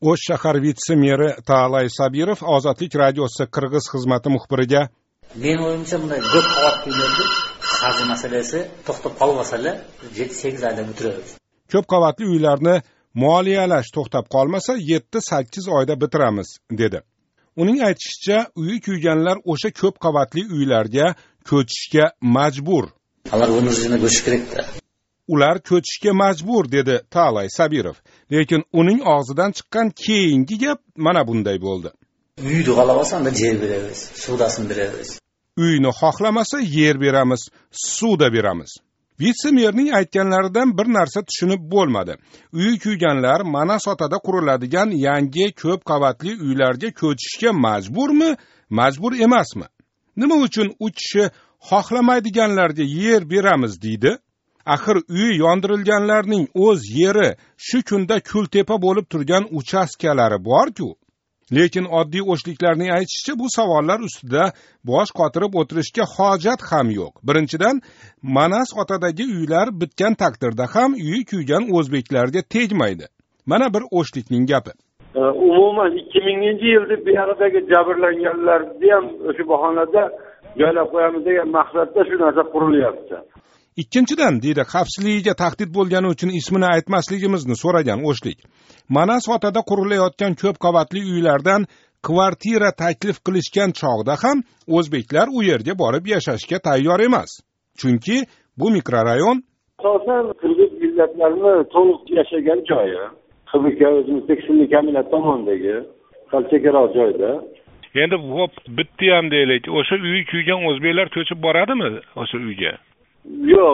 O'sh shahar vitse-meri Ta'lay Sabirov Ozodlik radiosi Qirg'iz xizmati muxbiriga: Men o'yimcha bunday ko'p qavatli uylarda qarz masalasi to'xtab qolmasalar 7-8 oyda bitiramiz. Ko'p qavatli uylarni moliyalash to'xtab qolmasa 7-8 oyda bitiramiz dedi. Uning aytishicha, uyi kuyganlar o'sha ko'p qavatli uylarga ko'chishga majbur. Ular o'rniga ko'chish kerak-da. Ular ko'chishga majbur dedi Ta'lay Sabirov. Lekin uning og'zidan chiqqan keyingi gap mana bunday bo'ldi. Uyni xohlamasa yer beramiz, suvdasini beramiz. Uyni xohlamasa yer beramiz, suvda beramiz. Vitse-merning aytganlaridan bir narsa tushunib bo'lmadi. Uyi kuyganlar Manasotada quriladigan yangi ko'p qavatli uylarga ko'chishga majburmi, majbur emasmi? Nima uchun u kishi xohlamaydiganlarga yer beramiz deydi? Axir uyi yondirilganlarning o'z yeri shu kunda kultepa bo'lib turgan uchastkalari bor-ku. Lekin oddiy o'shliklarning aytishicha, bu savollar ustida bosh qotirib o'tirishga hojat ham yo'q. Birinchidan, Manasotadagi uylar bitgan taqdirda ham uyi kuygan o'zbeklarga tegmaydi. Mana bir o'shlikning gapi. Umuman 2000-yilda bu yoqdagi jabrlanganlarni ham o'sha bahonada joylab qo'yamiz degan maqsadda shu narsa qurilyapti. Ikkinchidan, deydi, xavfsizligiga tahdid bo'lgani uchun ismini aytmasligimizni so'ragan o'shlik. Manasotada qurilayotgan ko'p qavatli uylardan kvartira taklif qilishgan chog'da ham o'zbeklar u yerga borib yashashga tayyor emas. Chunki bu mikrorayon asosan qirg'iz millatlarini to'liq yashagan joyi. Qirg'izga o'zimiz tekstilni kombinat tomondagi qalchakroq joyda. Endi hop bitti ham deylik. O'sha uyi kuygan o'zbeklar ko'chib boradimi o'sha uyga? Yo'q,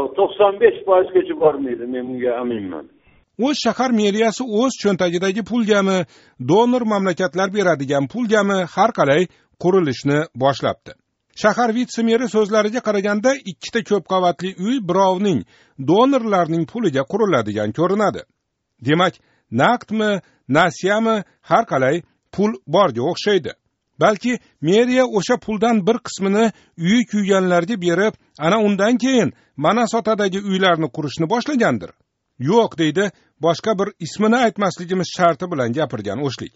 95% ko'chib bormaydi, men bunga aminman. O'sh shahar meriyasi o'z cho'ntagidagi pulgami, donor mamlakatlar beradigan pulgami har qalay qurilishni boshlabdi. Shahar vitse-meri so'zlariga qaraganda, ikkita ko'p qavatli uy birovning, donorlarning puliga quriladigan ko'rinadi. Demak, naqdmi, nasiyami har qalay pul borga o'xshaydi. Balki meriya o'sha puldan bir qismini uyi kuyganlarga berib, ana undan keyin Manasotadagi uylarni qurishni boshlagandir. Yo'q, deydi, boshqa bir ismini aytmasligimiz sharti bilan gapirgan o'shlik.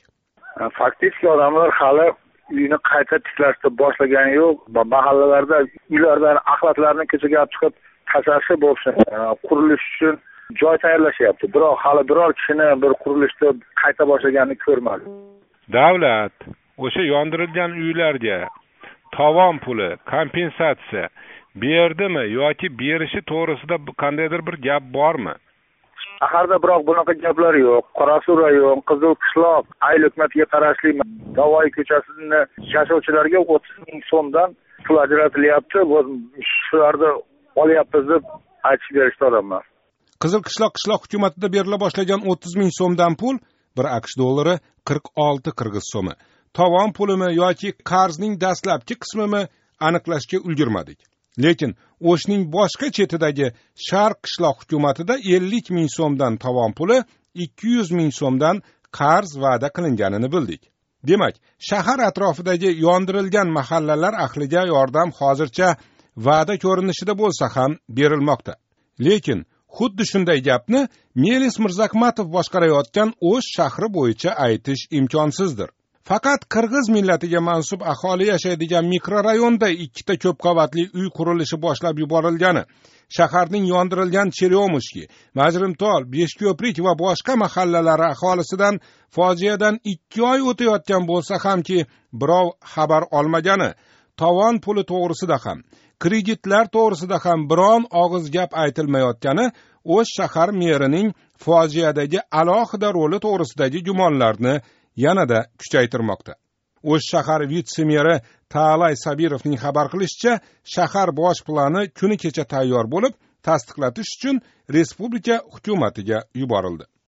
Faktik odamlar hali uyini qayta tiklashni boshlagani yo'q. Mahallalarda uylardan axlatlarni ko'chaga olib chiqib tashashi bo'lsin, qurilish uchun joy tayyorlashyapti. Biroq hali biror kishini bir qurilishni qayta boshlaganini ko'rmadim. Davlat o'sha yondirilgan uylarga tovon puli, kompensatsiya berdimi yoki berishi to'g'risida qandaydir bir gap bormi? Shaharda biroq bunaqa gaplar yo'q. Qorasuv rayon, Qizil qishloq, Ayl hukumatiga qarashli Navoiy ko'chasini yashovchilarga 30 ming so'mdan pul ajratilyapti. Shularni olyapmiz deb aytib berishdi odamlar. Qizil qishloq hukumatida berila boshlagan 30 ming so'mdan pul bir AQSh dollari 46 qirg'iz so'mi. Tovon pulimi yoki qarzning dastlabki qismimi aniqlashga ulgurmadik. Lekin o'shning boshqa chetidagi Sharq qishloq hukumatida 50 ming so'mdan tovon puli, 200 ming so'mdan qarz va'da qilinganini bildik. Demak, shahar atrofidagi yondirilgan mahallalar ahliga yordam hozircha va'da ko'rinishida bo'lsa ham berilmoqda. Lekin xuddi shunday gapni Melis Mirzakmatov boshqarayotgan O'sh shahri bo'yicha aytish imkonsizdir. Faqat qirg'iz millatiga mansub aholi yashaydigan mikrorayonda ikkita ko'p qavatli uy qurilishi boshlab yuborilgani, shaharning yondirilgan Cheryomushki, Majrimtol, Beshko'prik va boshqa mahallalari aholisidan fojiadan 2 oy o'tayotgan bo'lsa hamki, birov xabar olmagani, tovon puli to'g'risida ham, kreditlar to'g'risida ham biron og'iz gap aytilmayotgani O'sh shahar merining fojiadagi alohida roli to'g'risidagi gumonlarni yanada kuchaytirmoqda. O'sh shahar vitse-meri Ta'lay Sabirovning xabar qilishicha, shahar bosh plani kuni kecha tayyor bo'lib, tasdiqlatish uchun respublika hukumatiga yuborildi.